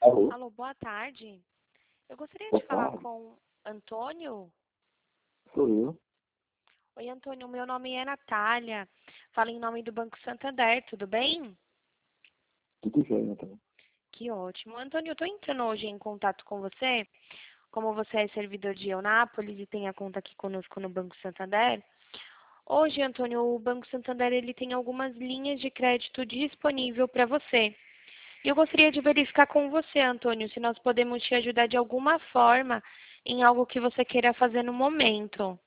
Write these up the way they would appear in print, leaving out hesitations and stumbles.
Alô? Alô, boa tarde. Eu gostaria Boa de falar tarde. com Antônio. Sou eu. Oi, Antônio, meu nome é Natália. Falo em nome do Banco Santander, tudo bem? Tudo jóia, então. Que ótimo. Antônio, eu estou entrando hoje em contato com você. Como você é servidor de Eunápolis e tem a conta aqui conosco no Banco Santander. Hoje, Antônio, o Banco Santander ele tem algumas linhas de crédito disponível para você. E eu gostaria de verificar com você, Antônio, se nós podemos te ajudar de alguma forma em algo que você queira fazer no momento.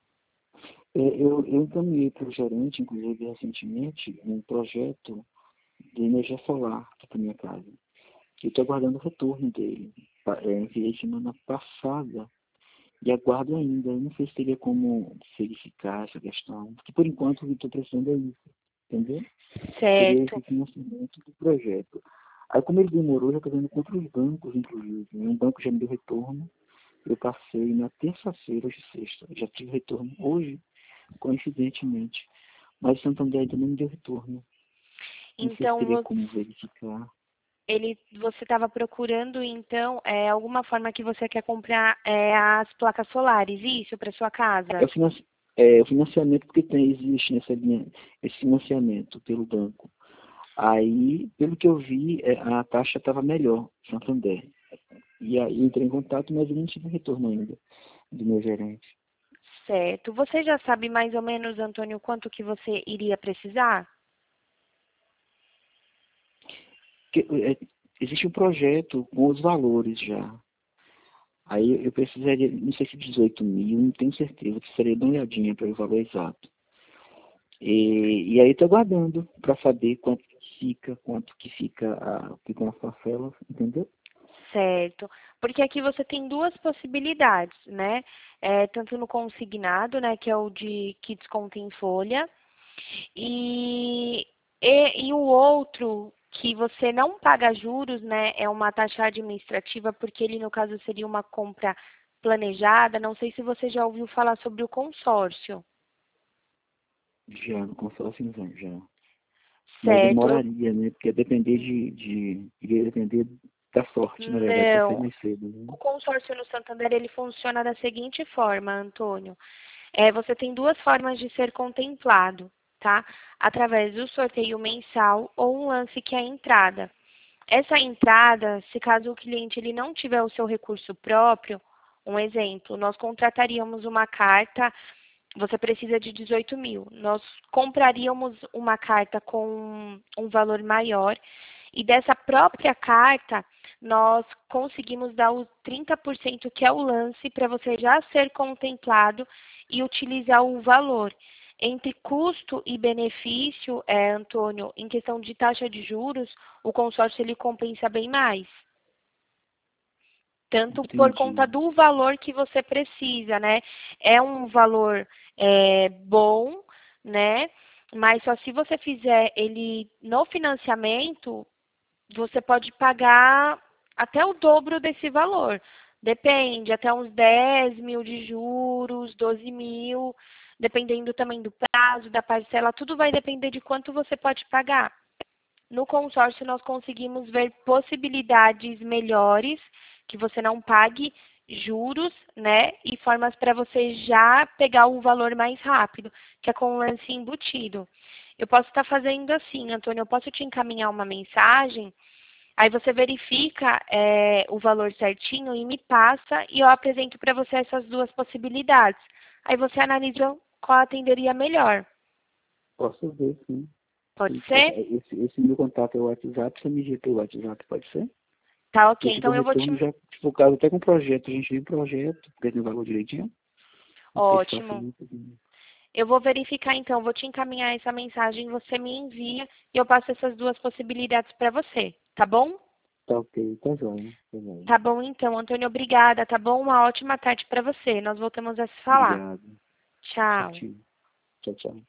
Eu encaminhei para o gerente, inclusive recentemente, um projeto de energia solar aqui para minha casa. Eu estou aguardando o retorno dele. Enviei semana passada e aguardo ainda. Eu não sei se teria como verificar essa questão, porque por enquanto o que estou precisando é isso, entendeu? Seria esse Certo. financiamento do projeto. Aí, como ele demorou, já estou vendo com outros bancos, inclusive. Um banco já me deu retorno. Eu passei na terça-feira, hoje sexta. Já tive retorno hoje, coincidentemente. Mas o Santander ainda não me deu retorno. Não sei se Então, teria como verificar. você estava procurando, então, alguma forma que você quer comprar as placas solares, isso, para sua É casa? o financiamento, porque existe nessa linha, esse financiamento pelo banco. Aí, pelo que eu vi, a taxa estava melhor, Santander. E aí eu entrei em contato, mas eu não tive retorno ainda do meu gerente. Certo. Você já sabe mais ou menos, Antônio, quanto que você iria precisar? Porque, existe um projeto com os valores já. Aí eu precisaria, não sei se 18 mil, não tenho certeza, precisaria dar uma olhadinha para o valor exato. E aí estou aguardando para saber quanto que fica ficam as parcelas, entendeu? Certo. Porque aqui você tem duas possibilidades, né? Tanto no consignado, né, que é o de que desconta em folha, e, e o outro que você não paga juros, né, é uma taxa administrativa, porque ele, no caso, seria uma compra planejada. Não sei se você já ouviu falar sobre o consórcio. Já no consórcio, não, já. Mas Certo. demoraria, né? Porque ia depender iria depender da sorte, na verdade, para ser Não. mais cedo, né? O consórcio no Santander, ele funciona da seguinte forma, Antônio. Você tem duas formas de ser contemplado, tá? Através do sorteio mensal ou um lance que é a entrada. Essa entrada, se caso o cliente ele não tiver o seu recurso próprio, um exemplo, nós contrataríamos uma carta, você precisa de 18 mil. Nós compraríamos uma carta com um valor maior e dessa própria carta nós conseguimos dar os 30% que é o lance para você já ser contemplado e utilizar o valor. Entre custo e benefício, Antônio, em questão de taxa de juros, o consórcio ele compensa bem mais. Tanto por conta Entendi. do valor que você precisa, né? É um valor bom, né? Mas só se você fizer ele no financiamento, você pode pagar até o dobro desse valor. Depende, até uns 10 mil de juros, 12 mil, dependendo também do prazo, da parcela, tudo vai depender de quanto você pode pagar. No consórcio, nós conseguimos ver possibilidades melhores, que você não pague juros, né? E formas para você já pegar o valor mais rápido, que é com o lance embutido. Eu posso estar fazendo assim, Antônio, eu posso te encaminhar uma mensagem, aí você verifica o valor certinho e me passa e eu apresento para você essas duas possibilidades. Aí você analisa qual atenderia melhor. Posso ver, sim. Pode Sim, ser? esse meu contato é o WhatsApp, você me envia pelo WhatsApp, pode ser? Tá ok. Eu te dou Então eu vou te. retorno já, se for o caso, até com o projeto. A gente viu o projeto, porque tem o valor direitinho. Não sei se Ótimo. facilita. Eu vou verificar então, vou te encaminhar essa mensagem, você me envia e eu passo essas duas possibilidades para você, tá bom? Tá ok, tá joia. Tá joia. Tá bom então, Antônio, obrigada, tá bom? Uma ótima tarde para você. Nós voltamos a se falar. Obrigado. Tchau. Certinho. Tchau, tchau.